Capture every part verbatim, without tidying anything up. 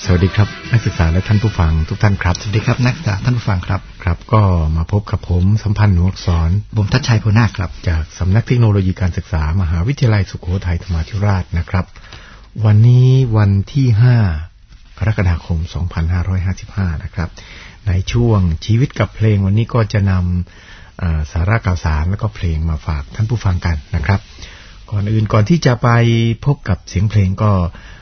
สวัสดีครับนักศึกษาและท่านผู้ฟังทุกท่านครับสวัสดีครับนักศึกษาท่านผู้ฟังครับครับก็มาพบกับผมสัมพันธ์หนูอักษรผมทัชชัยโพนาคครับจากสำนักเทคโนโลยีการศึกษามหาวิทยาลัยสุโขทัยธรรมาธิราชนะครับวันนี้วันที่ห้ากรกฎาคมสองพันห้าร้อยห้าสิบห้านะครับในช่วงชีวิตกับเพลงวันนี้ก็จะนำสาระข่าวสารและก็เพลงมาฝากท่านผู้ฟังกันนะครับก่อนอื่นก่อนที่จะไปพบกับเสียงเพลงก็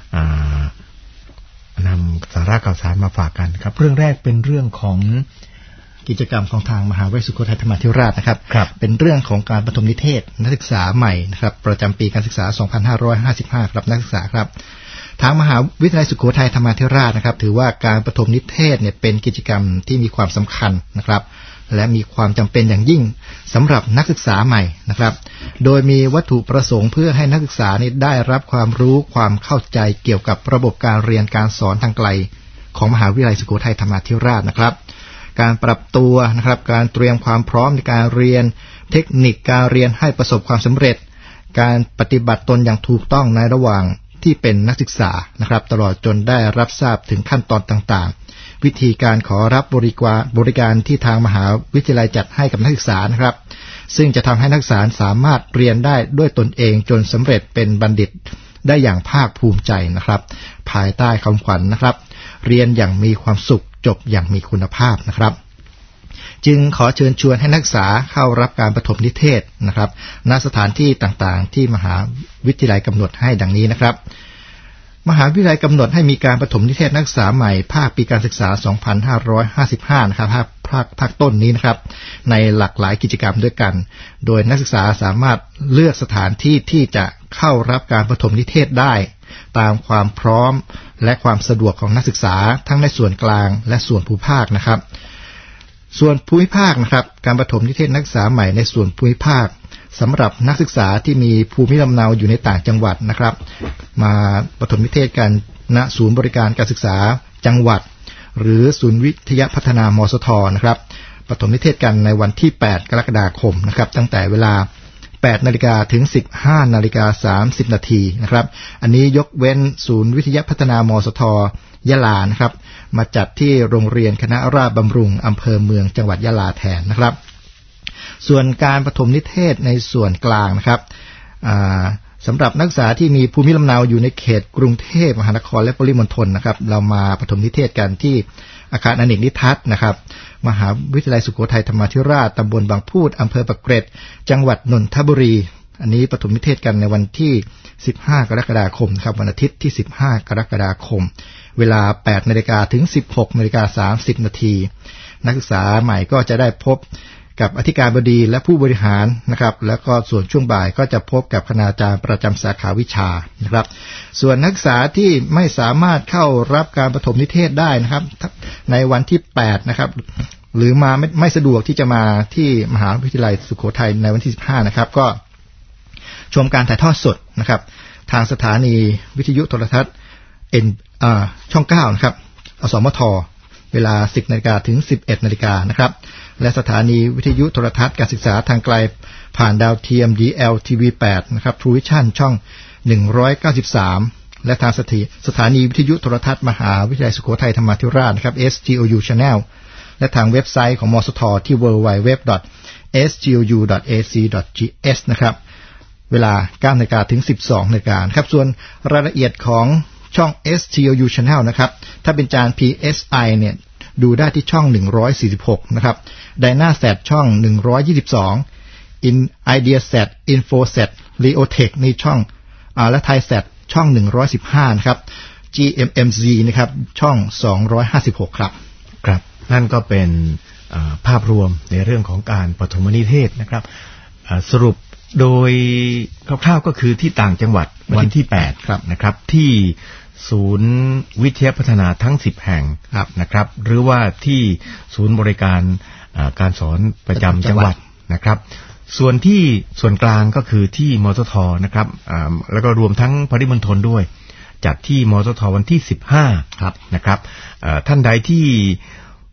นำสาระข่าวสารมาฝากกันครับเรื่องแรกเป็นเรื่องของกิจกรรมของทางมหาวิทยาลัยสุโขทัยธรรมาธิราชนะครับครับเป็นเรื่องของการประถมนิเทศนักศึกษาใหม่นะครับประจำปีการศึกษาสองพันห้าร้อยห้าสิบห้าครับนักศึกษาครับทางมหาวิทยาลัยสุโขทัยธรรมาธิราชนะครับถือว่าการประถมนิเทศเนี่ยเป็นกิจกรรมที่มีความสำคัญนะครับและมีความจำเป็นอย่างยิ่งสำหรับนักศึกษาใหม่นะครับโดยมีวัตถุประสงค์เพื่อให้นักศึกษานี้ได้รับความรู้ความเข้าใจเกี่ยวกับระบบการเรียนการสอนทางไกลของมหาวิทยาลัยสุโขทัยธรรมาธิราชนะครับการปรับตัวนะครับการเตรียมความพร้อมในการเรียนเทคนิคการเรียนให้ประสบความสำเร็จการปฏิบัติตนอย่างถูกต้องในระหว่างที่เป็นนักศึกษานะครับตลอดจนได้รับทราบถึงขั้นตอนต่างๆวิธีการขอรับบริการบริการที่ทางมหาวิทยาลัยจัดให้กับนักศึกษานะครับซึ่งจะทำให้นักศึกษาสามารถเรียนได้ด้วยตนเองจนสำเร็จเป็นบัณฑิตได้อย่างภาคภูมิใจนะครับภายใต้คำขวัญ นะครับเรียนอย่างมีความสุขจบอย่างมีคุณภาพนะครับจึงขอเชิญชวนให้นักศึกษาเข้ารับการประถมนิเทศนะครับณสถานที่ต่างๆที่มหาวิทยาลัยกำหนดให้ดังนี้นะครับมหาวิทยาลัยกำหนดให้มีการประถมนิเทศนักศึกษาใหม่ภาคปีการศึกษาสองพันห้าร้อยห้าสิบห้านะครับภาคภาคภาคต้นนี้นะครับในหลากหลายกิจกรรมด้วยกันโดยนักศึกษาสามารถเลือกสถานที่ที่จะเข้ารับการประถมนิเทศได้ตามความพร้อมและความสะดวกของนักศึกษาทั้งในส่วนกลางและส่วนภูมิภาคนะครับส่วนภูมิภาคนะครับการประถมนิเทศนักศึกษาใหม่ในส่วนภูมิภาคสำหรับนักศึกษาที่มีภูมิลำเนาอยู่ในต่างจังหวัดนะครับมาประถมนิเทศกันณศูนย์บริการการศึกษาจังหวัดหรือศูนย์วิทยาพัฒนามสทนะครับประถมนิเทศกันในวันที่แปดกรกฎาคมนะครับตั้งแต่เวลาแปดนาฬิกาถึง สิบห้านาฬิกาสามสิบนาทีนะครับอันนี้ยกเว้นศูนย์วิทยาพัฒนามสทยะลานะครับมาจัดที่โรงเรียนคณะราษฎรบำรุงอำเภอเมืองจังหวัดยะลาแทนนะครับส่วนการประถมนิเทศในส่วนกลางนะครับสำหรับนักศึกษาที่มีภูมิลำเนาอยู่ในเขตกรุงเทพมหานครและปริมณฑลนะครับเรามาประถมนิเทศกันที่อาคารอเนกนิทัศน์นะครับมหาวิทยาลัยสุโขทัยธรรมาธิราชตำบลบางพูดอำเภอปากเกร็ดจังหวัดนนทบุรีอันนี้ประถมนิเทศกันในวันที่สิบห้ากรกฎาคมครับวันอาทิตย์ที่สิบห้ากรกฎาคมเวลาแปดนาฬิกาถึง สิบหกนาฬิกาสามสิบนาทีนักศึกษาใหม่ก็จะได้พบกับอธิการบดีและผู้บริหารนะครับแล้วก็ส่วนช่วงบ่ายก็จะพบกับคณาจารย์ประจำสาขาวิชานะครับส่วนนักศึกษาที่ไม่สามารถเข้ารับการประถมนิเทศได้นะครับในวันที่แปดนะครับหรือมาไม่ไม่สะดวกที่จะมาที่มหาวิทยาลัยสุโขทัยในวันที่สิบห้านะครับก็ชมการถ่ายทอดสดนะครับทางสถานีวิทยุโทรทัศน์เอ็นอ่าช่องเก้านะครับอสมทเวลา สิบนาฬิกาถึง สิบเอ็ดนาฬิกานะครับและสถานีวิทยุโทรทัศน์การศึกษาทางไกลผ่านดาวเทียม ดี แอล ที วี แปดนะครับ True Vision ช่องหนึ่งร้อยเก้าสิบสามและทางสถาสถานีวิทยุโทรทัศน์มหาวิทยาลัยสุโขทัยธรรมาธิราชนะครับ เอส จี โอ ยู Channel และทางเว็บไซต์ของมสทที่ ดับเบิลยู ดับเบิลยู ดับเบิลยู ดอท เอส จี โอ ยู ดอท เอ ซี ดอท จี เอส นะครับเวลา เก้านาฬิกาถึง สิบสองนาฬิกาครับส่วนรายละเอียดของช่อง เอส จี โอ ยู Channel นะครับถ้าเป็นจาน พี เอส ไอ เนี่ยดูได้ที่ช่องหนึ่งร้อยสี่สิบหกนะครับ Dynasat ช่องหนึ่งร้อยยี่สิบสอง In Ideasat Infosat Leotech ในช่องอ่าและ Thaisat ช่องหนึ่งร้อยสิบห้านะครับ จี เอ็ม เอ็ม ซี นะครับช่องสองร้อยห้าสิบหกครับครับนั่นก็เป็นภาพรวมในเรื่องของการประถมนิเทศนะครับสรุปโดยคร่าวๆก็คือที่ต่างจังหวัดวันที่แปดนะครับที่ศูนย์วิทยาพัฒนาทั้งสิบแห่งนะครับหรือว่าที่ศูนย์บริการการสอนประจำจังหวัดนะครับส่วนที่ส่วนกลางก็คือที่มสทนะครับแล้วก็รวมทั้งปริมณฑลด้วยจัดที่มสทวันที่สิบห้านะครับท่านใดที่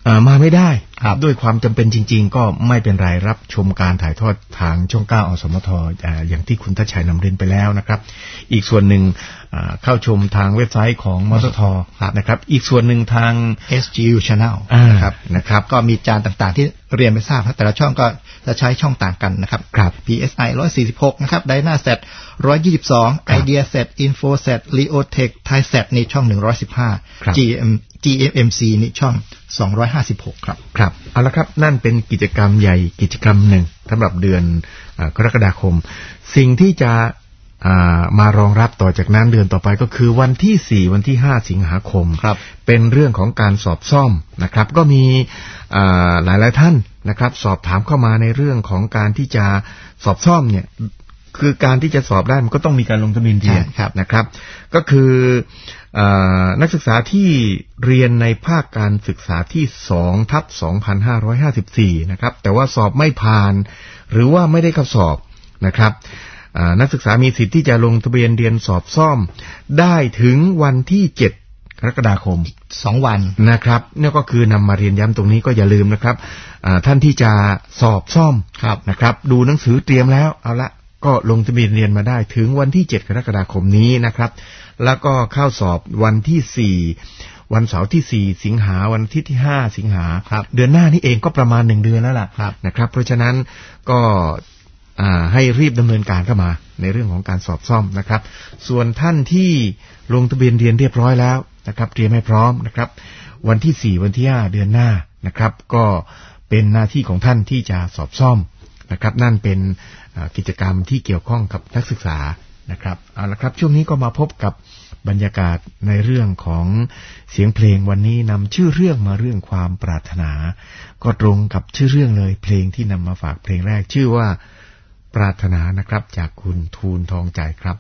มาไม่ได้ด้วยความจำเป็นจริงๆก็ไม่เป็นไรรับชมการถ่ายทอดทางช่องเก้าอสมทอย่างที่คุณทัชชัยนำเรียนไปแล้วนะครับอีกส่วนหนึ่งเข้าชมทางเว็บไซต์ของมสทนะครับอีกส่วนหนึ่งทางเอส จี ยู Channel นะครับนะครับก็มีจานต่างๆที่เรียนไปทราบแต่ละช่องก็จะใช้ช่องต่างกันนะครับ พี เอส ไอ หนึ่งร้อยสี่สิบหกนะครับ Dynaset หนึ่งร้อยยี่สิบสอง Ideaset Infoset Leotech Thaiset นี่ช่องหนึ่งร้อยสิบห้า จี เอ็ม จี เอ็ม ซี นี่ช่องสองร้อยห้าสิบหกครับครับเอาละครับนั่นเป็นกิจกรรมใหญ่กิจกรรมหนึ่งสำหรับเดือนกรกฎาคมสิ่งที่จะมารองรับต่อจากนั้นเดือนต่อไปก็คือวันที่สี่วันที่ห้าสิงหาคมเป็นเรื่องของการสอบซ่อมนะครับก็มีหลายหลายท่านนะครับสอบถามเข้ามาในเรื่องของการที่จะสอบซ่อมเนี่ยคือการที่จะสอบได้มันก็ต้องมีการลงทะเบียนเรียนนะครับก็คือนักศึกษาที่เรียนในภาคการศึกษาที่สองทับสองพันห้าร้อยห้าสิบสี่นะครับแต่ว่าสอบไม่ผ่านหรือว่าไม่ได้เข้าสอบนะครับนักศึกษามีสิทธิ์ที่จะลงทะเบียนเรียนสอบซ่อมได้ถึงวันที่เจ็ดกรกฎาคมสองวันนะครับนี่ก็คือนำมาเรียนย้ำตรงนี้ก็อย่าลืมนะครับท่านที่จะสอบซ่อมนะครับดูหนังสือเตรียมแล้วเอาละก็ลงทะเบียนเรียนมาได้ถึงวันที่เจ็ดกรกฎาคมนี้นะครับแล้วก็เข้าสอบวันที่สี่วันเสาร์ที่สี่สิงหาวันอาทิตย์ที่ห้าสิงหาเดือนหน้านี้เองก็ประมาณหนึ่งเดือนแล้วล่ะนะครับเพราะฉะนั้นก็ให้รีบดำเนินการเข้ามาในเรื่องของการสอบซ่อมนะครับส่วนท่านที่ลงทะเบียนเรียนเรียบร้อยแล้วนะครับเตรียมให้พร้อมนะครับวันที่สี่วันที่ห้าเดือนหน้านะครับก็เป็นหน้าที่ของท่านที่จะสอบซ่อมนะครับนั่นเป็นกิจกรรมที่เกี่ยวข้องกับนักศึกษานะครับเอาละครับช่วงนี้ก็มาพบกับบรรยากาศในเรื่องของเสียงเพลงวันนี้นำชื่อเรื่องมาเรื่องความปรารถนาก็ตรงกับชื่อเรื่องเลยเพลงที่นำมาฝากเพลงแรกชื่อว่าปรารถนานะครับจากคุณทูลทองใจครับ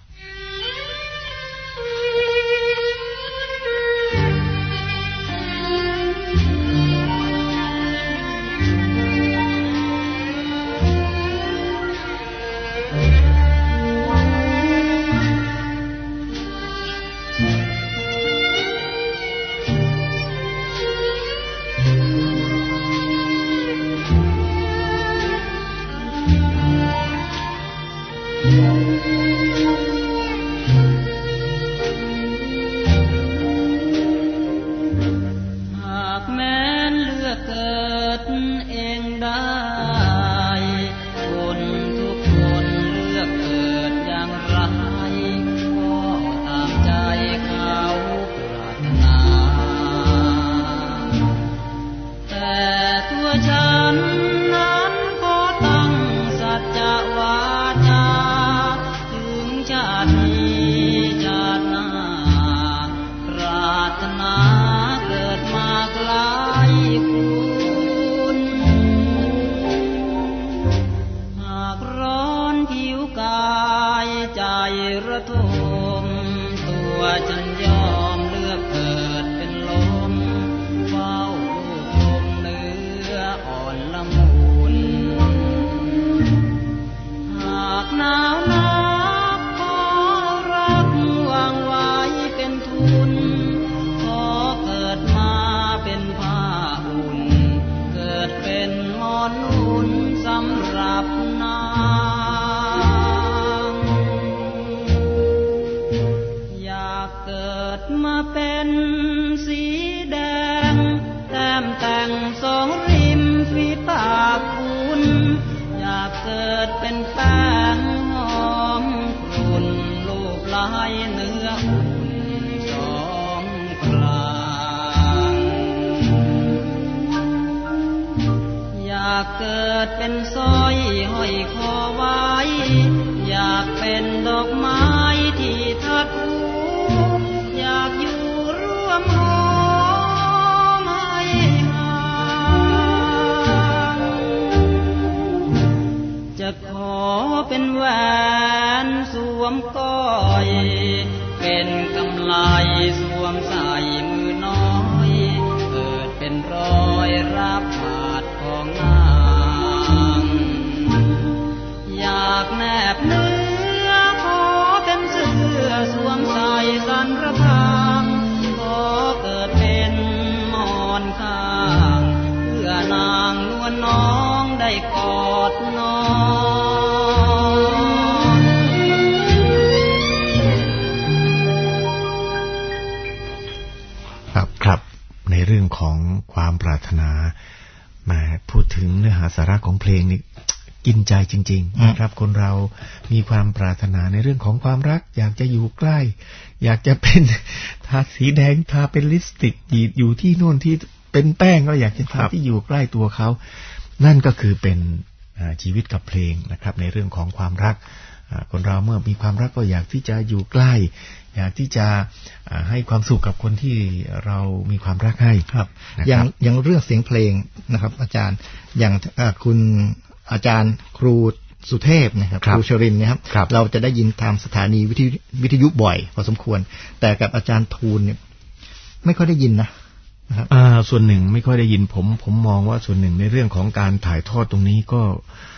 เกิดเป็นสร้อยห้อยคอไว้อยากเป็นดอกไม้ที่ทัดหูอยากอยู่ร่วมหอมให้ห่างจะขอเป็นแหวนสวมก้อยเป็นกำไลสวมใส่มือน้อยเกิดเป็นรอยรับบาดของนางอยากแนบเนื้อขอเป็นเสื้อสวมใส่สันระฆังขอเกิดเป็นหมอนข้างของความปรารถนามาพูดถึงเนื้อหาสาระของเพลงนี่กินใจจริงๆนะครับคนเรามีความปรารถนาในเรื่องของความรักอยากจะอยู่ใกล้อยากจะเป็นทาสีแดงทาเป็นลิปสติกอยู่ที่โน่นที่เป็นแป้งก็อยากจะทาที่อยู่ใกล้ตัวเขานั่นก็คือเป็นชีวิตกับเพลงนะครับในเรื่องของความรักคนเราเมื่อมีความรักก็อยากที่จะอยู่ใกล้อยากที่จะให้ความสุขกับคนที่เรามีความรักให้ครับอย่างอย่างเรื่องเสียงเพลงนะครับอาจารย์อย่างคุณอาจารย์ครูสุเทพนะครับครูชรินทร์นะครับเราจะได้ยินตามสถานีวิทยุวิทยุบ่อยพอสมควรแต่กับอาจารย์ทูลเนี่ยไม่ค่อยได้ยินนะนะครับส่วนหนึ่งไม่ค่อยได้ยินผมผมมองว่าส่วนหนึ่งในเรื่องของการถ่ายทอดตรงนี้ก็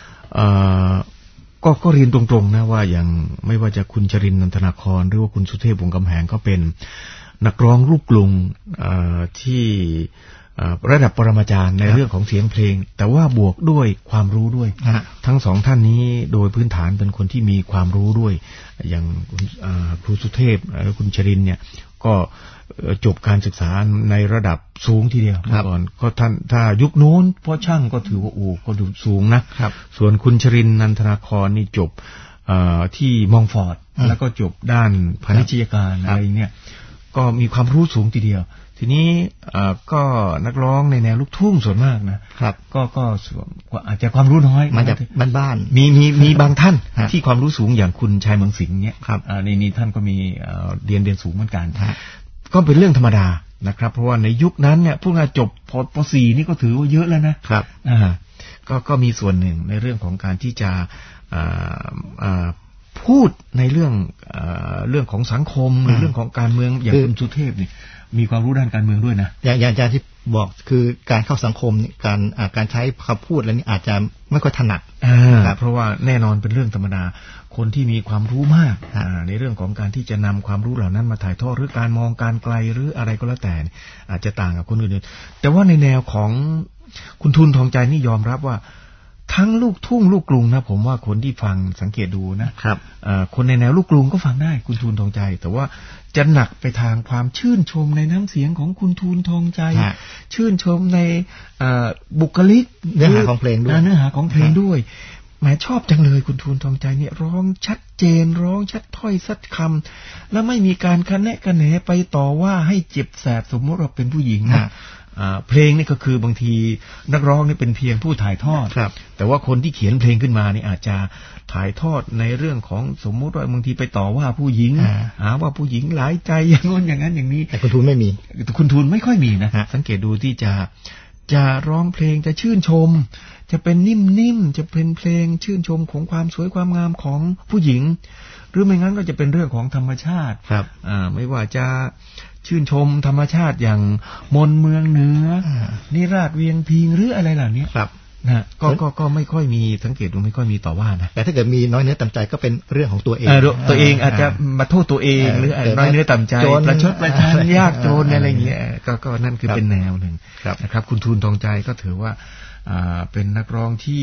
ก็ก็เรียนตรงๆนะว่าอย่างไม่ว่าจะคุณชรินทร์นันทนาครหรือว่าคุณสุเทพวงศ์กำแหงก็เป็นนักร้องลูกกรุงที่ระดับปรมาจารย์ในเรื่องของเสียงเพลงแต่ว่าบวกด้วยความรู้ด้วยทั้งสองท่านนี้โดยพื้นฐานเป็นคนที่มีความรู้ด้วยอย่างครูสุเทพและคุณชรินทร์เนี่ยก็จบการศึกษาในระดับสูงทีเดียวก่อนก็ท่านถ้ายุคโน้นพ่อช่างก็ถือว่าโอ้ก็ดูสูงนะส่วนคุณชรินทร์นันทนาครนี่จบที่มองฟอร์ดแล้วก็จบด้านพาณิชยการอะไรเนี่ยก็มีความรู้สูงทีเดียวทีนี้ก็นักร้องในแนวลูกทุ่งส่วนมากนะครับก็ก็อาจจะความรู้น้อยมาจากบ้านๆมีมีมีบางท่านที่ความรู้สูงอย่างคุณชัยเมืองสิงห์เนี่ยในนี้ท่านก็มีเรียนเรียนสูงเหมือนกันก็เป็นเรื่องธรรมดานะครับเพราะว่าในยุคนั้นเนี่ยพวกเราจบป.สี่ นี่ก็ถือว่าเยอะแล้วนะครับอ่าก็ก็มีส่วนหนึ่งในเรื่องของการที่จะอ่าอ่าพูดในเรื่องเรื่องของสังคมในเรื่องของการเมืองอย่างคุณสุเทพนี่มีความรู้ด้านการเมืองด้วยนะอย่างอย่างอาจารย์ที่บอกคือการเข้าสังคมการการใช้คำพูดอะไรนี่อาจจะไม่ค่อยถนัดครับเพราะว่าแน่นอนเป็นเรื่องธรรมดาคนที่มีความรู้มากในเรื่องของการที่จะนำความรู้เหล่านั้นมาถ่ายทอดหรือการมองการไกลหรืออะไรก็แล้วแต่อาจจะต่างกับคนอื่นๆแต่ว่าในแนวของคุณทุนทองใจนี่ยอมรับว่าทั้งลูกทุ่งลูกกรุงนะผมว่าคนที่ฟังสังเกตดูนะครับคนในแนวลูกกรุงก็ฟังได้คุณทูลทองใจแต่ว่าจะหนักไปทางความชื่นชมในน้ำเสียงของคุณทูลทองใจชื่นชมในบุคลิกเนื้อหาของเพลงด้วยเนื้อหาของเพลงด้วยแหมชอบจังเลยคุณทูลทองใจเนี่ยร้องชัดเจนร้องชัดถ้อยชัดคำแล้วไม่มีการคะแนนคะแหนไปต่อว่าให้เจ็บแสบสมมติเราเป็นผู้หญิงนะเพลงนี่ก็คือบางทีนักร้องนี่เป็นเพียงผู้ถ่ายทอดแต่ว่าคนที่เขียนเพลงขึ้นมานี่อาจจะถ่ายทอดในเรื่องของสมมุติว่าบางทีไปต่อว่าผู้หญิงหาว่าผู้หญิงหลายใจอย่างงั้นอย่างนั้นอย่างนี้แต่คุณทูลไม่มีคุณทูลไม่ค่อยมีนะสังเกตดูที่จะจะร้องเพลงจะชื่นชมจะเป็นนิ่มๆจะเป็นเพลงชื่นชมของความสวยความงามของผู้หญิงหรือไม่งั้นก็จะเป็นเรื่องของธรรมชาติครับอ่าไม่ว่าจะชื่นชมธรรมชาติอย่างมนเมืองเหนือนิราศเวียงพิงหรืออะไรเหล่านี้ครับนะก็ก็ก็ไม่ค่อยมีสังเกตดูไม่ค่อยมีต่อว่านะแต่ถ้าเกิดมีน้อยเนื้อต่ำใจก็เป็นเรื่องของตัวเองตัวเองอาจจะมาโทษตัวเองหรือน้อยเนื้อต่ำใจประชดประชันยากจนอะไรอย่างเงี้ยก็ก็นั่นคือเป็นแนวหนึ่งนะครับคุณทูลทองใจก็ถือว่าเป็นนักร้องที่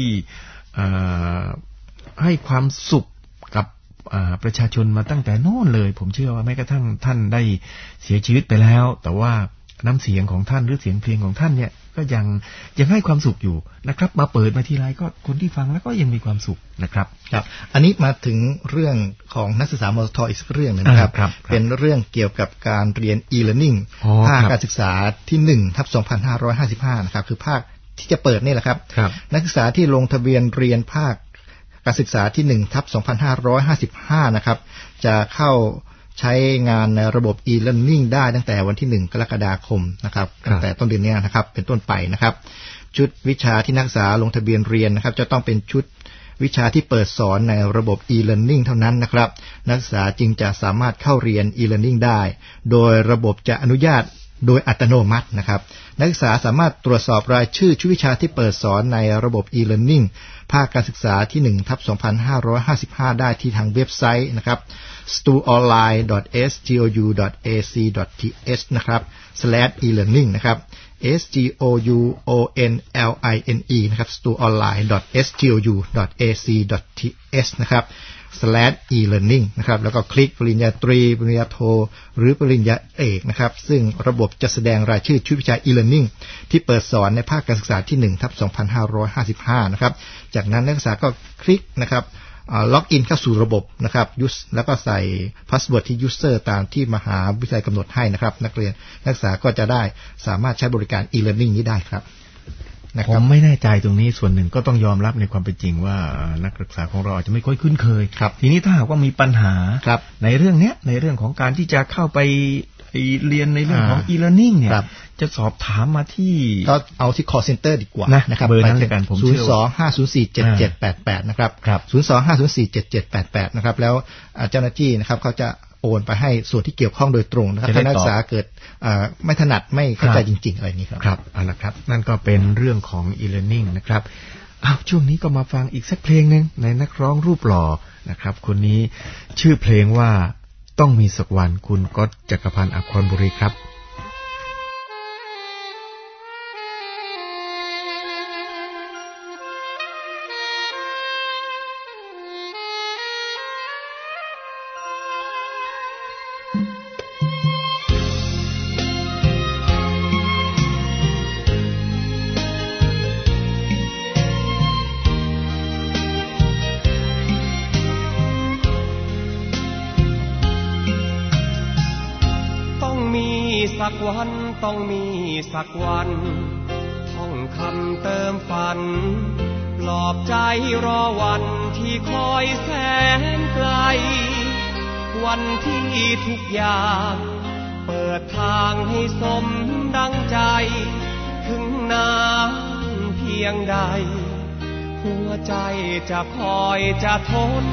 ให้ความสุขกับประชาชนมาตั้งแต่โน่นเลยผมเชื่อว่าแม้กระทั่งท่านได้เสียชีวิตไปแล้วแต่ว่าน้ำเสียงของท่านหรือเสียงเพลงของท่านเนี่ยก็ยังยังให้ความสุขอยู่นะครับมาเปิดมาทีไรก็คนที่ฟังแล้วก็ยังมีความสุขนะครับครับอันนี้มาถึงเรื่องของนักศึกษามท.อีกสักเรื่องนึงนะครับเป็นเรื่องเกี่ยวกับการเรียน e-learning ภาคการศึกษาที่หนึ่งทับสองพันห้าร้อยห้าสิบห้านะครับคือภาคที่จะเปิดนี่แหละครับนักศึกษาที่ลงทะเบียนเรียนภาคการศึกษาที่หนึ่งทับสองพันห้าร้อยห้าสิบห้านะครับจะเข้าใช้งานในระบบ e-learning ได้ตั้งแต่วันที่หนึ่งกรกฎาคมนะครับตั้งแต่ต้นเดือนนี้นะครับเป็นต้นไปนะครับชุดวิชาที่นักศึกษาลงทะเบียนเรียนนะครับจะต้องเป็นชุดวิชาที่เปิดสอนในระบบ e-learning เท่านั้นนะครับนักศึกษาจึงจะสามารถเข้าเรียน e-learning ได้โดยระบบจะอนุญาตโดยอัตโนมัตินะครับนักศึกษาสามารถตรวจสอบรายชื่อชุดวิชาที่เปิดสอนในระบบ e-learning ภาคการศึกษาที่หนึ่งทับสองพันห้าร้อยห้าสิบห้าได้ที่ทางเว็บไซต์นะครับ สตูออนไลน์ ดอท เอส จี โอ ยู ดอท เอ ซี ดอท ที เอช นะครับ slash e-learning นะครับ S T O U O N L I N E นะครับ สตูออนไลน์ ดอท เอส จี โอ ยู ดอท เอ ซี ดอท ที เอช นะครับ slash e learning นะครับแล้วก็คลิกปริญญาตรีปริญญาโทหรือปริญญาเอกนะครับซึ่งระบบจะแสดงรายชื่อชุดวิชา e learning ที่เปิดสอนในภาคการศึกษาที่ หนึ่งทับสองพันห้าร้อยห้าสิบห้า นะครับจากนั้นนักศึกษาก็คลิกนะครับล็อกอินเข้าสู่ระบบนะครับยูสแล้วก็ใส่พาสเวิร์ดที่ยูเซอร์ตามที่มหาวิทยาลัยกำหนดให้นะครับนักเรียนนักศึกษาก็จะได้สามารถใช้บริการ e learning นี้ได้ครับผมไม่แน่ใจตรงนี้ส่วนหนึ่งก็ต้องยอมรับในความเป็นจริงว่านักศึกษาของเราอาจจะไม่ค่อยคุ้นเคยทีนี้ถ้าหากว่ามีปัญหาในเรื่องนี้ในเรื่องของการที่จะเข้าไปเรียนในเรื่องของ e-learning เนี่ยจะสอบถามมาที่ก็เอาที่ call center ดีกว่านะครับเบอร์นั้นเลยกันผมศูนย์ สอง ห้า ศูนย์ สี่ เจ็ด เจ็ด แปด แปดนะครับศูนย์ สอง ห้า ศูนย์ สี่ เจ็ด เจ็ด แปด แปดนะครับแล้วเจ้าหน้าที่นะครับเขาจะโอนไปให้ส่วนที่เกี่ยวข้องโดยตรงนะครับถ้านักศึกษาเกิดไม่ถนัดไม่เข้าใจจริงๆอะไรนี้ครับครับเอาละครับนั่นก็เป็นเรื่องของ e-learning นะครับอ้าวช่วงนี้ก็มาฟังอีกสักเพลงนึงในนักร้องรูปหล่อนะครับคนนี้ชื่อเพลงว่าต้องมีสักวันคุณก๊อตจักรพันธ์อัครบุรีครับสักวันต้องมีสักวันท่องคำเติมฝันปลอบใจรอวันที่คอยแสนไกลวันที่ทุกอย่างเปิดทางให้สมดังใจถึงนานเพียงใดหัวใจจะคอยจะทน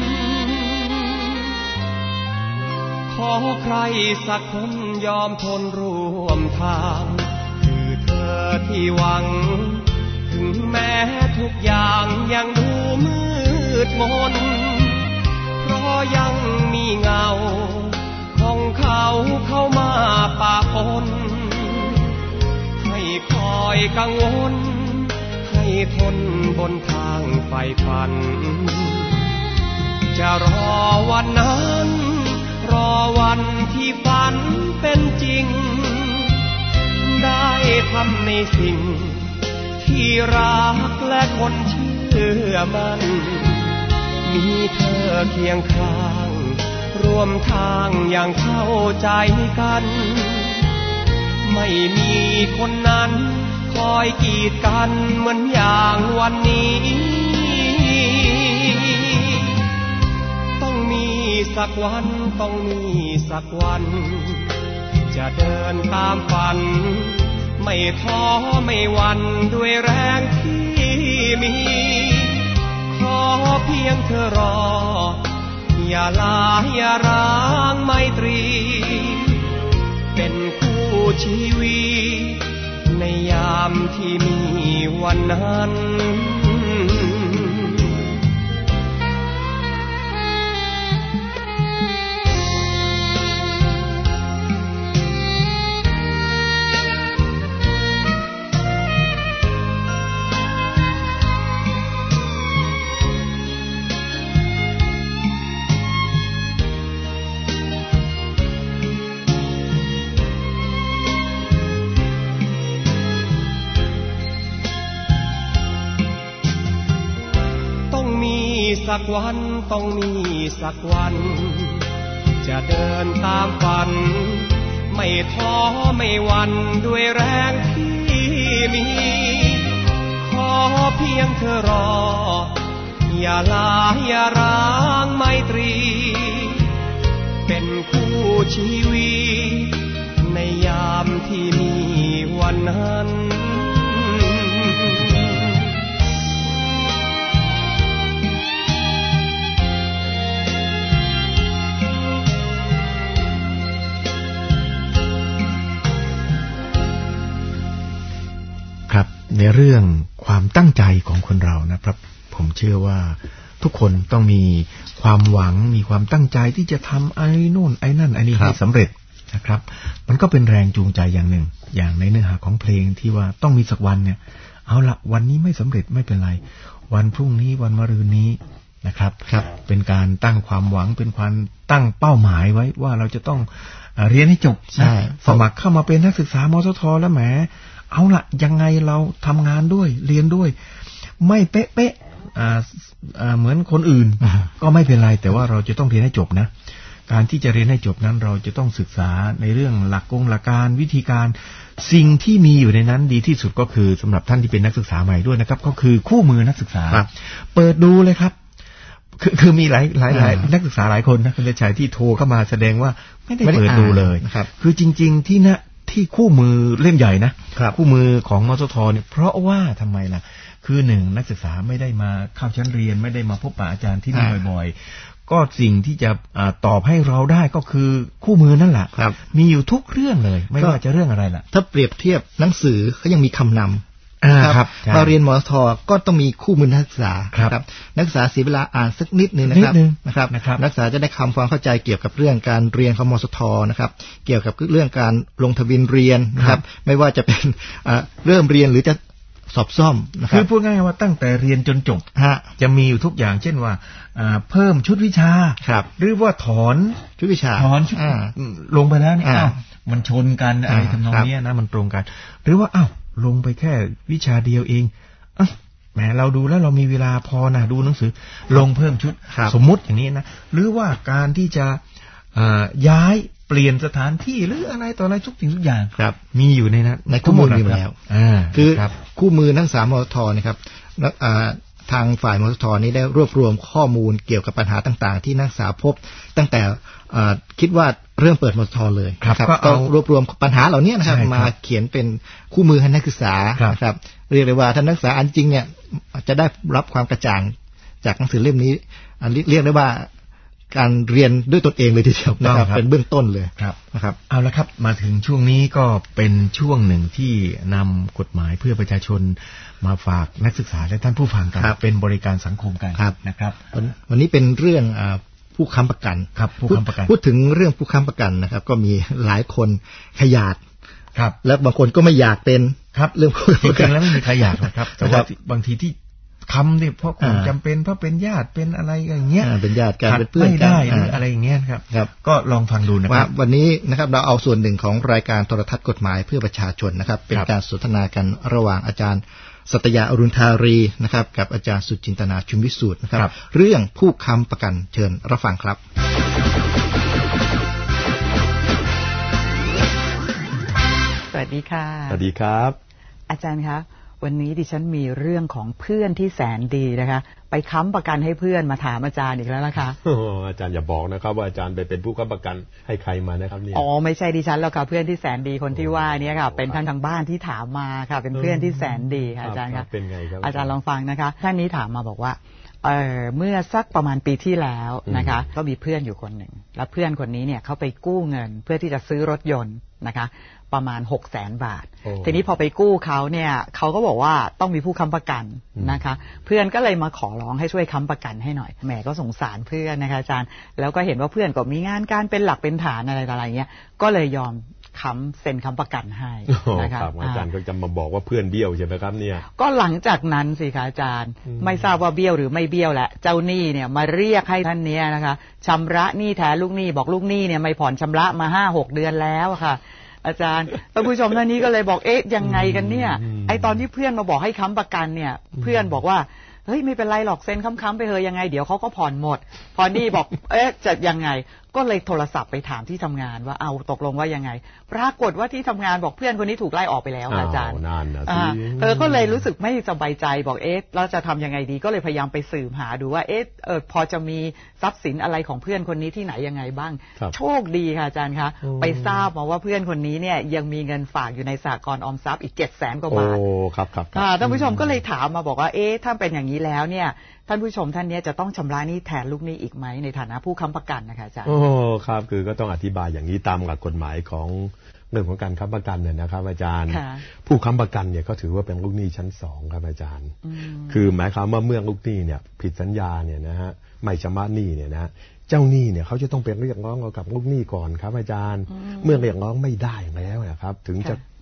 ขอใครสักคนยอมทนร่วมทางคือเธอที่หวังถึงแม้ทุกอย่างยังดูมืดมนเพราะยังมีเงาของเขาเข้ามาปะปนให้คอยกังวลให้ทนบนทางไฟฝันจะรอวันนั้นรอวันที่ฝันเป็นจริงได้ทำในสิ่งที่รักและคนเชื่อมันมีเธอเคียงข้างร่วมทางอย่างเข้าใจกันไม่มีคนนั้นคอยกีดกันเหมือนอย่างวันนี้สักวันต้องมีสักวันจะเดินตามฝันไม่ท้อไม่หวั่นด้วยแรงที่มีขอเพียงเธอรออย่าลาอย่าร้างไมตรีเป็นคู่ชีวิตในยามที่มีวันนั้นสักวันต้องมีสักวันจะเดินตามฝันไม่ท้อไม่หวั่นด้วยแรงที่มีขอเพียงเธอรออย่าลาอย่าร้างไมตรีเป็นคู่ชีวิตในยามที่มีวันนั้นในเรื่องความตั้งใจของคนเรานะครับผมเชื่อว่าทุกคนต้องมีความหวังมีความตั้งใจที่จะทำไอ้นู่นไอ้นั่นไอ้นี่ให้สำเร็จนะครับมันก็เป็นแรงจูงใจอย่างหนึ่งอย่างในเนื้อหาของเพลงที่ว่าต้องมีสักวันเนี่ยเอาละวันนี้ไม่สำเร็จไม่เป็นไรวันพรุ่งนี้วันมะรืนนี้นะครับเป็นการตั้งความหวังเป็นความตั้งเป้าหมายไว้ว่าเราจะต้องเรียนให้จบนะสมัครเข้ามาเป็นนักศึกษามสทแล้วแหมเอาละยังไงเราทำงานด้วยเรียนด้วยไม่เป๊ะๆเหมือนคนอื่นก็ไม่เป็นไรแต่ว่าเราจะต้องเรียนให้จบนะการที่จะเรียนให้จบนั้นเราจะต้องศึกษาในเรื่องหลักกงหลักการวิธีการสิ่งที่มีอยู่ในนั้นดีที่สุดก็คือสำหรับท่านที่เป็นนักศึกษาใหม่ด้วยนะครับก็คือคู่มือนักศึกษาเปิดดูเลยครับคือคือมีหลายหลายหลายนักศึกษาหลายคนนะคุณเดชชัยที่โทรเข้ามาแสดงว่าไม่ได้เปิดดูเลยคือจริงๆที่นะที่คู่มือเล่มใหญ่นะคู่มือของมสทเนี่ยเพราะว่าทำไมล่ะคือหนึ่งนักศึกษาไม่ได้มาเข้าชั้นเรียนไม่ได้มาพบปะอาจารย์ที่นี่บ่อยๆก็สิ่งที่จะตอบให้เราได้ก็คือคู่มือนั่นแหละมีอยู่ทุกเรื่องเลยไม่ว่าจะเรื่องอะไรล่ะถ้าเปรียบเทียบหนังสือเขายังมีคำนำครับเราเรียนมสทก็ต้องมีคู่มือนักศึกษาครับนักศึกษาเสียเวลาอ่านสักนิดนึงนะครับนะครับนักศึกษาจะได้คำความเข้าใจเกี่ยวกับเรื่องการเรียนของมสทนะครับเกี่ยวกับเรื่องการลงทะเบียนเรียนนะครับไม่ว่าจะเป็นเริ่มเรียนหรือจะสอบซ่อมนะครับคือพูดง่ายๆว่าตั้งแต่เรียนจนจบจะมีอยู่ทุกอย่างเช่นว่าเพิ่มชุดวิชาหรือว่าถอนชุดวิชาถอนลงไปแล้วนี่มันชนกันอะไรทำนองนี้นะมันตรงกันหรือว่าอ้าวลงไปแค่วิชาเดียวเองอ่ะแหมเราดูแล้วเรามีเวลาพอนะดูหนังสือลงเพิ่มชุดสมมุติอย่างนี้นะหรือว่าการที่จะย้ายเปลี่ยนสถานที่หรืออะไรต่ออะไรทุกสิ่งทุกอย่างครับมีอยู่ในนั้นในคู่มือมีแล้วคือคู่มือนักศึกษามสทนะครับทางฝ่ายมสทนี้ได้รวบรวมข้อมูลเกี่ยวกับปัญหาต่างๆที่นักศึกษาพบตั้งแต่คิดว่าเริ่มเปิดมสทเลยครับก็รวบรวมปัญหาเหล่านี้นะครับมาเขียนเป็นคู่มือให้นักศึกษาครับเรียกได้ว่าท่านนักศึกษาอันจริงเนี่ยจะได้รับความกระจ่างจากหนังสือเล่มนี้เรียกได้ว่าการเรียนด้วยตนเองเลยทีเดียวนะครับเป็นเบื้องต้นเลยนะครับเอาละครับมาถึงช่วงนี้ก็เป็นช่วงหนึ่งที่นำกฎหมายเพื่อประชาชนมาฝากนักศึกษาและท่านผู้ฟังกันเป็นบริการสังคมกันนะครับวันนี้เป็นเรื่องผู้ค้ำประกันครับผู้ค้ำประกันพูดถึงเรื่องผู้ค้ำประกันนะครับก็มีหลายคนขยาดครับแล้วบางคนก็ไม่อยากเป็นครับเรื่องผู้ค้ำประกันแล้วไม่มีใครอยากนะครับแต่ว่าบางทีที่คำเนี่ยเพราะความจำเป็นเพราะเป็นญาติเป็นอะไรอย่างเงี้ยเป็นญาติกันเป็นเพื่อนกันไม่ได้หรืออะไรอย่างเงี้ยครับก็ลองฟังดูนะครับวันนี้นะครับเราเอาส่วนหนึ่งของรายการโทรทัศน์กฎหมายเพื่อประชาชนนะครับเป็นการสนทนากันระหว่างอาจารย์สัตยาอรุณธารีนะครับกับอาจารย์สุจินตนาชุมวิสูตรนะครับเรื่องผู้ค้ำประกันเชิญรับฟังครับสวัสดีค่ะสวัสดีครับอาจารย์คะวันนี้ดิฉันมีเรื่องของเพื่อนที่แสนดีนะคะไปค้ำประกันให้เพื่อนมาถามอาจารย์อีกแล้วนะคะอาจารย์อย่าบอกนะครับว่าอาจารย์ไปเป็นผู้ค้ำประกันให้ใครมานะครับเนี่ยอ๋อไม่ใช่ดิฉันแล้วค่ะเพื่อนที่แสนดีคนที่ว่านี้ค่ะเป็นท่านทางบ้านที่ถามมาค่ะเป็นเพื่อนที่แสนดีค่ะอาจารย์คะเป็นไงครับอาจารย์ลองฟังนะคะท่านนี้ถามมาบอกว่าเอ่อเมื่อสักประมาณปีที่แล้วนะคะก็มีเพื่อนอยู่คนหนึ่งแล้วเพื่อนคนนี้เนี่ยเขาไปกู้เงินเพื่อที่จะซื้อรถยนต์นะคะประมาณหกแสนบาททีนี้พอไปกู้เขาเนี่ยเขาก็บอกว่าต้องมีผู้ค้ำประกันนะคะเพื่อนก็เลยมาขอร้องให้ช่วยค้ำประกันให้หน่อยแหมก็สงสารเพื่อนนะคะอาจารย์แล้วก็เห็นว่าเพื่อนก็มีงานการเป็นหลักเป็นฐานอะไรอะไรเงี้ยก็เลยยอมค้ำเซ็นค้ำประกันให้นะคะอาจารย์ก็จะมาบอกว่าเพื่อนเบี้ยวใช่ไหมครับเนี่ยก็หลังจากนั้นสิคะอาจารย์ไม่ทราบว่าเบี้ยวหรือไม่เบี้ยวแหละเจ้าหนี้เนี่ยมาเรียกให้ท่านเนี้ยนะคะชำระหนี้แทนลูกหนี้บอกลูกหนี้เนี่ยไม่ผ่อนชำระมาห้าหกเดือนแล้วค่ะอาจารย์ท่านผู้ชมท่านนี้ก็เลยบอกเอ๊ะยังไงกันเนี่ยไอตอนที่เพื่อนมาบอกให้ค้ำประกันเนี่ยเพื่อนบอกว่าเฮ้ยไม่เป็นไรหรอกเซ็นค้ำๆไปเถอะยังไงเดี๋ยวเขาก็ผ่อนหมดพอนี่บอกเอ๊ะจะยังไงก็เลยโทรศัพท์ไปถามที่ทำงานว่าเอาตกลงว่ายังไงปรากฏว่าที่ทำงานบอกเพื่อนคนนี้ถูกไล่ออกไปแล้วอาจารย์นั่นนะสิเธอก็เลยรู้สึกไม่สบายใจบอกเอ๊ะเราจะทำยังไงดีก็เลยพยายามไปสืบหาดูว่าเอ๊ะเออพอจะมีทรัพย์สินอะไรของเพื่อนคนนี้ที่ไหนยังไงบ้างโชคดีค่ะอาจารย์คะไปทราบมาว่าเพื่อนคนนี้เนี่ยยังมีเงินฝากอยู่ในสหกรณ์ออมทรัพย์อีกเจ็ดแสนกว่าบาทโอ้ครับครับท่านผู้ชมก็เลยถามมาบอกว่าเอ๊ะถ้าเป็นอย่างนี้แล้วเนี่ยท่านผู้ชมท่านนี้จะต้องชำระหนี้แทนลูกหนี้อีกไหมในฐานะผู้ค้ำประกันนะคะอาจารย์โอ้ครับคือก็ต้องอธิบายอย่างนี้ตามหลักกฎหมายของเรื่องของการค้ำประกันเนี่ยนะครับอาจารย์ผู้ค้ำประกันเนี่ยก็ถือว่าเป็นลูกหนี้ชั้นสองครับอาจารย์คือหมายความว่าเมื่อลูกหนี้เนี่ยผิดสัญญาเนี่ยนะฮะไม่ชำระหนี้เนี่ยนะเจ้าหนี้เนี่ยเขาจะต้องเป็นเรียกร้องเอากับลูกหนี้ก่อนครับอาจารย์เมื่อเรียกร้องไม่ได้แล้วนะครับถึงจะ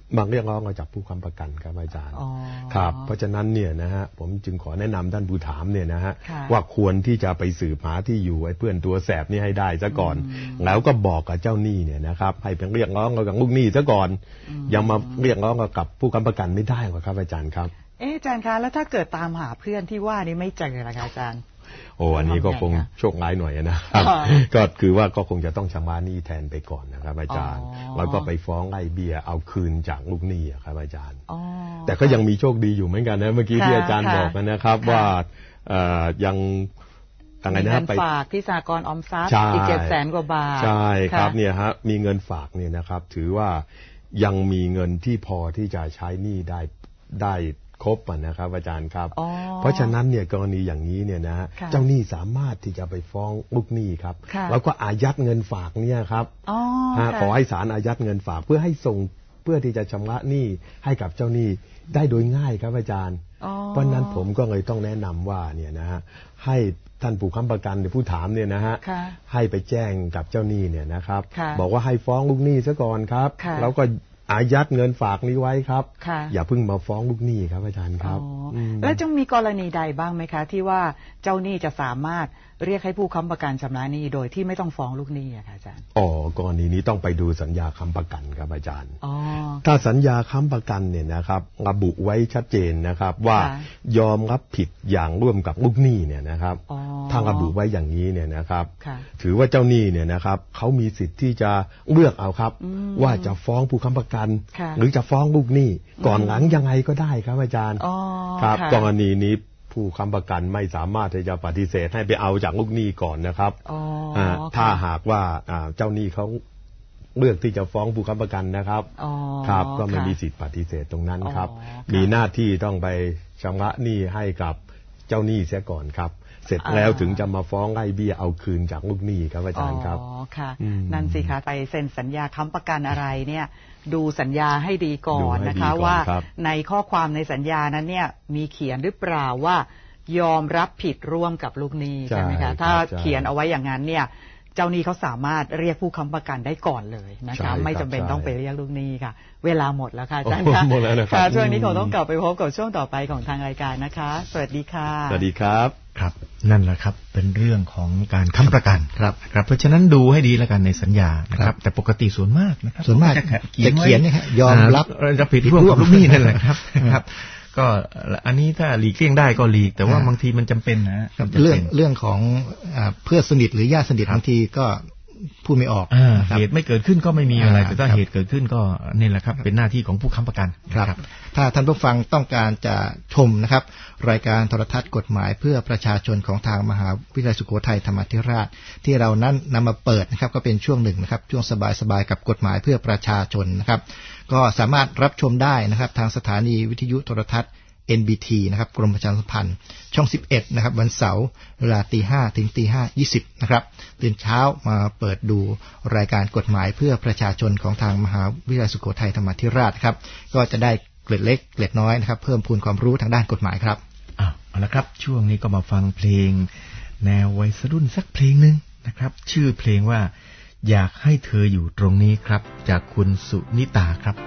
มาเรียกร้องมาจากผู้ค้ำประกันครับอาจารย์ครับเพราะฉะนั้นเนี่ยนะฮะผมจึงขอแนะนำท่านผู้ถามเนี่ยนะฮะว่าควรที่จะไปสืบหาที่อยู่ไอ้เพื่อนตัวแสบนี่ให้ได้ซะก่อนแล้วก็บอกกับเจ้าหนี้เนี่ยนะครับให้เป็นเรียกร้องกับลูกหนี้ซะก่อนยังมาเรียกร้องกับผู้ค้ำประกันไม่ได้หรอกครับอาจารย์ครับเอ๊ะอาจารย์คะแล้วถ้าเกิดตามหาเพื่อนที่ว่านี่ไม่เจอล่ะคะอาจารย์โอ้อันนี้ก็คงโชคร้ายหน่อยนะครับก็คือว่าก็คงจะต้องชำระหนี้แทนไปก่อนนะครับอาจารย์แล้วก็ไปฟ้องไล่เบี้ยเอาคืนจากลูกหนี้ครับอาจารย์แต่ก็ยังมีโชคดีอยู่เหมือนกันนะเมื่อกี้ที่อาจารย์บอกนะครับว่ายังมีเงินฝากที่สหกรณ์ออมทรัพย์อีกเจ็ดแสนกว่าบาทใช่ครับเนี่ยฮะมีเงินฝากเนี่ยนะครับถือว่ายังมีเงินที่พอที่จะใช้หนี้ได้ได้ครบนะครับอาจารย์ครับเพราะฉะนั้นเนี่ยกรณีอย่างนี้เนี่ยนะฮะเจ้าหนี้สามารถที่จะไปฟ้องลูกหนี้ครับแล้วก็อายัดเงินฝากเนี่ยครับขอให้ศาลอายัดเงินฝากเพื่อให้ส่งเพื่อที่จะชำระหนี้ให้กับเจ้าหนี้ได้โดยง่ายครับอาจารย์เพราะนั้นผมก็เลยต้องแนะนำว่าเนี่ยนะฮะให้ท่านผู้ค้ำประกันหรือผู้ถามเนี่ยนะฮะให้ไปแจ้งกับเจ้าหนี้เนี่ยนะครับบอกว่าให้ฟ้องลูกหนี้ซะก่อนครับแล้วก็อายัดเงินฝากนี้ไว้ครับอย่าเพิ่งมาฟ้องลูกหนี้ครับอาจารย์ครับแล้วจะมีกรณีใดบ้างไหมคะที่ว่าเจ้าหนี้จะสามารถเรียกให้ผู้ค้ำประกันชำระหนี้โดยที่ไม่ต้องฟ้องลูกหนี้อะค่ะอาจารย์อ๋อกรณีนี้ต้องไปดูสัญญาค้ำประกันครับอาจารย์ถ้าสัญญาค้ำประกันเนี่ยนะครับระบุไว้ชัดเจนนะครับว่ายอมรับผิดอย่างร่วมกับลูกหนี้เนี่ยนะครับถ้าระบุไว้อย่างนี้เนี่ยนะครับถือว่าเจ้าหนี้เนี่ยนะครับเขามีสิทธิ์ที่จะเลือกเอาครับว่าจะฟ้องผู้ค้ำประกันหรือจะฟ้องลูกหนี้ก่อนหลังยังไงก็ได้ครับอาจารย์ครับกรณีนี้ผู้ค้ำประกันไม่สามารถที่จะปฏิเสธให้ไปเอาจากลูกหนี้ก่อนนะครับถ้าหากว่าเจ้าหนี้เขาเลือกที่จะฟ้องผู้ค้ำประกันนะครับครับก็ไม่มีสิทธิปฏิเสธตรงนั้นครับมีหน้าที่ต้องไปชำระหนี้ให้กับเจ้าหนี้เสียก่อนครับเสร็จแล้วถึงจะมาฟ้องไล่เบี้ยเอาคืนจากลูกหนี้ครับอาจารย์ครับอ๋อค่ะนั่นสิคะไปเซ็นสัญญาค้ำประกันอะไรเนี่ยดูสัญญาให้ดีก่อนนะคะว่าในข้อความในสัญญานั้นเนี่ยมีเขียนหรือเปล่าว่ายอมรับผิดร่วมกับลูกหนี้ใช่ไหมคะถ้าเขียนเอาไว้อย่างนั้นเนี่ยเจ้าหนี้เขาสามารถเรียกผู้ค้ำประกันได้ก่อนเลยนะคะไม่จำเป็นต้องไปเรียกลูกหนี้ค่ะเวลาหมดแล้วค่ะอาจารย์คะค่ะช่วงนี้คงต้องกลับไปพบกับช่วงต่อไปของทางรายการนะคะสวัสดีค่ะสวัสดีครับครับนั่นแหละครับเป็นเรื่องของการค้ำประกันครับครับเพราะฉะนั้นดูให้ดีแล้วกันในสัญญานะครับแต่ปกติส่วนมากนะครับส่วนมากจะเขียนเนี่ยยอมรับรับผิดร่วมกับลูกหนี้นั่นแหละครับครับก็อันนี้ถ้าหลีกเลี่ยงได้ก็หลีกแต่ว่าบางทีมันจำเป็นนะเรื่องเรื่องของเพื่อนสนิทหรือญาติสนิทบางทีก็พูดไม่ออกเหตุไม่เกิดขึ้นก็ไม่มีอะไรแต่ถ้าเหตุเกิดขึ้นก็นี่แหละครับเป็นหน้าที่ของผู้ค้ำประกันครับถ้าท่านผู้ฟังต้องการจะชมนะครับรายการโทรทัศน์กฎหมายเพื่อประชาชนของทางมหาวิทยาลัยสุโขทัยธรรมาธิราชที่เรานั้นนำมาเปิดนะครับก็เป็นช่วงหนึ่งนะครับช่วงสบายๆกับกฎหมายเพื่อประชาชนนะครับก็สามารถรับชมได้นะครับทางสถานีวิทยุโทรทัศน์ เอ็น บี ที นะครับกรมประชาสัมพันธ์ช่องสิบเอ็ดนะครับวันเสาร์เวลาตีห้าถึงตีห้ายี่สิบนะครับตื่นเช้ามาเปิดดูรายการกฎหมายเพื่อประชาชนของทางมหาวิทยาลัยสุโขทัยธรรมาธิราชครับก็จะได้เกร็ดเล็กเกร็ดน้อยนะครับเพิ่มพูนความรู้ทางด้านกฎหมายครับอ้าวเอาละครับช่วงนี้ก็มาฟังเพลงแนววัยรุ่นสักเพลงนึงนะครับชื่อเพลงว่าอยากให้เธออยู่ตรงนี้ครับจากคุณสุนิตาครับ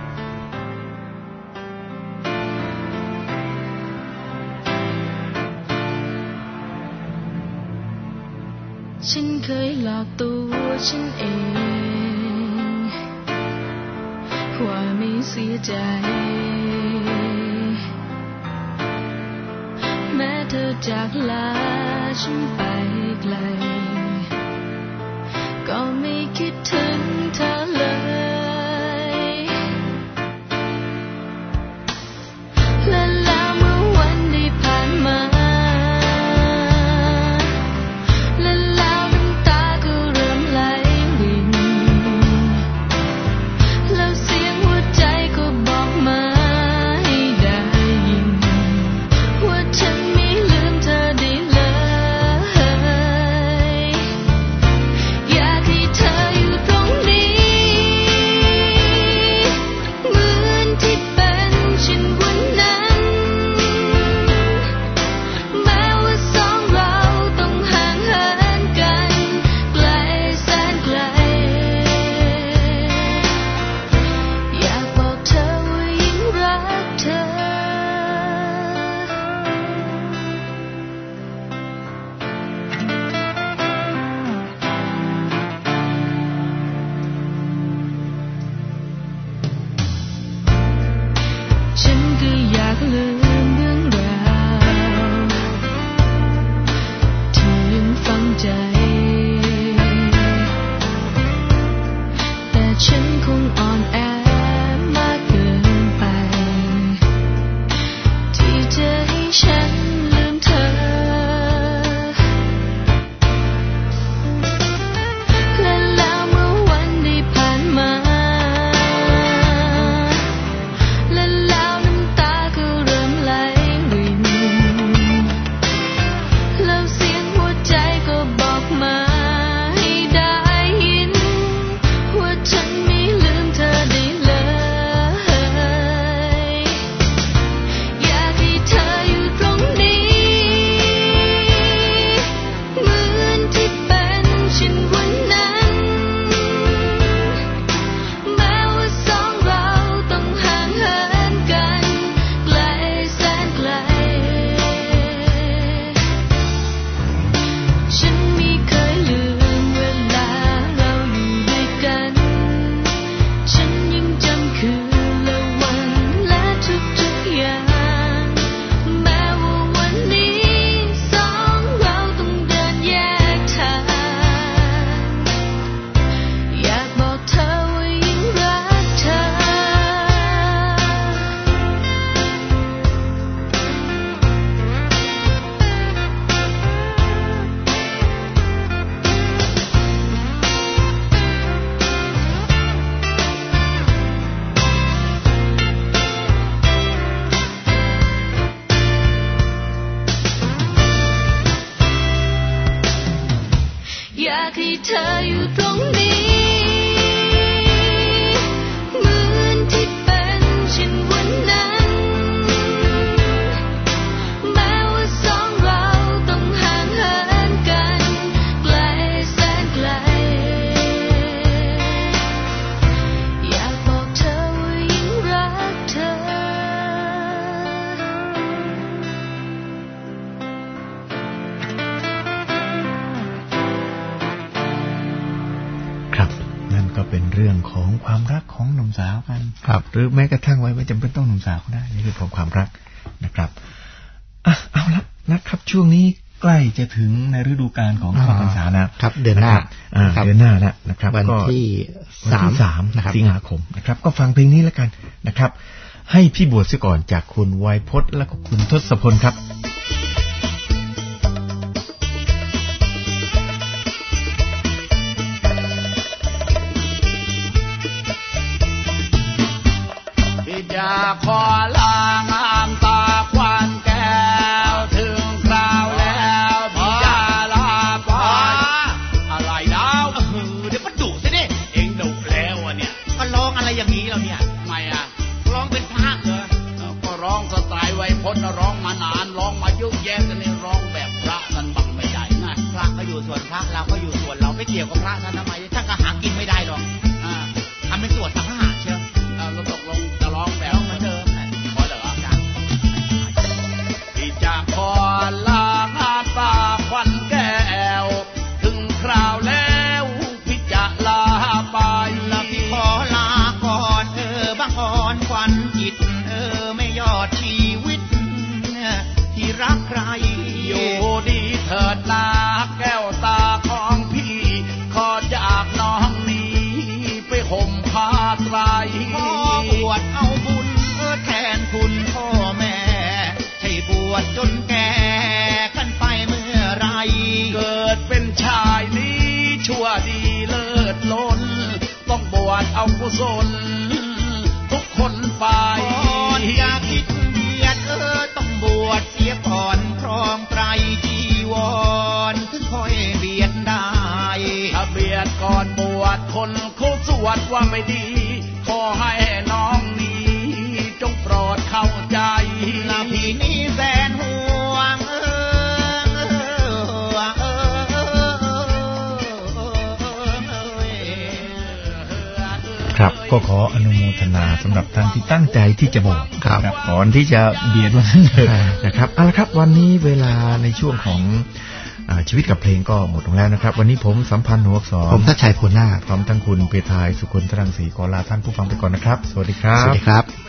ฉันเคยหลอกตัวฉันเองว่าไม่เสียใจแม้เธอจากลาฉันไปไกลก็ไม่คิดถึงเธอเลยและแล้วเมื่อวันได้ผ่านมาอยากให้เธอก็เป็นเรื่องของความรักของหนุ่มสาวกันครับหรือแม้กระทั่งไว้ไม่จำเป็นต้องหนุ่มสาวก็ได้นี่คือของความรักนะครับอ่ะเอาละนะครับช่วงนี้ใกล้จะถึงในฤดูกาลของเข้าพรรษานะครับเดือนหน้าเดือนหน้าแล้วนะครับวันที่สามสิงหาคมนะครับก็ฟังเพลงนี้แล้วกันนะครับให้พี่บวชซะก่อนจากคุณไวยพจน์และคุณทศพลครับอยากขอลางามตาควันแก้วถึงคราวแล้วพี่จะลาไปอะไรดาวเออเดี๋ยวมันดุสิเนี่ยเองดุแล้วอ่ะเนี่ยก็ร้องอะไรอย่างนี้แล้วเนี่ยทำไมอ่ะร้องเป็นพระเหรอก็ร้องสไตล์ไวยพจน์ร้องมานานร้องมาเยอะแยะแต่นี่ร้องแบบพระนั่นบังไม่ได้นะพระก็อยู่ส่วนพระเราก็อยู่ส่วนเราไม่เกี่ยวกับพระท่านทำไมท่านก็หากินไม่ได้หรอกอ่าทำเป็นส่วนสังหารเชียวเราตกลงจะร้องแบบเหมือนเดิมขอเหรอจ้ะที่จะขอลาหาตาควันแก้วถึงคราวแล้วพี่จะลาไปแล้วพี่ขอลาก่อนเออบางอ่อนควันจิตเออไม่ยอดชีวิตที่รักใครอยู่ดีเถิดนาแก้วตาของพี่ขอจากน้องนี้ไปห่มผ้าไตรขอบวชเอาบุญเออแทนคุณพ่อแม่ใช่บวชจนแก่กันไปเมื่อไรเกิดเป็นชายนี้ชั่วดีเลิศล้นต้องบวชเอากุศลทุกคนไปอย่าคิดเบียดเออต้องบวชเสียก่อนครองไตรจีวรถึงค่อยเบียดได้ถ้าเบียดก่อนบวชคนเขาสวดว่าไม่ดีขอให้น้องนี้จงโปรดเข้าใจลาพี่นี้แสนห่วงเออเออครับก็ขออนุโมทนาสำหรับท่านที่ตั้งใจที่จะบอกครับก่อนที่จะเบียดวันนั้นเลยนะครับเอาละครับวันนี้เวลาในช่วงของชีวิตกับเพลงก็หมดลงแล้วนะครับวันนี้ผมสัมพันธ์หัวสอนผมทัชชัยโพนาพร้อมทั้งคุณเปทายสุคนทรังสีขอลาท่านผู้ฟังไปก่อนนะครับสวัสดีครับสวัสดีครับ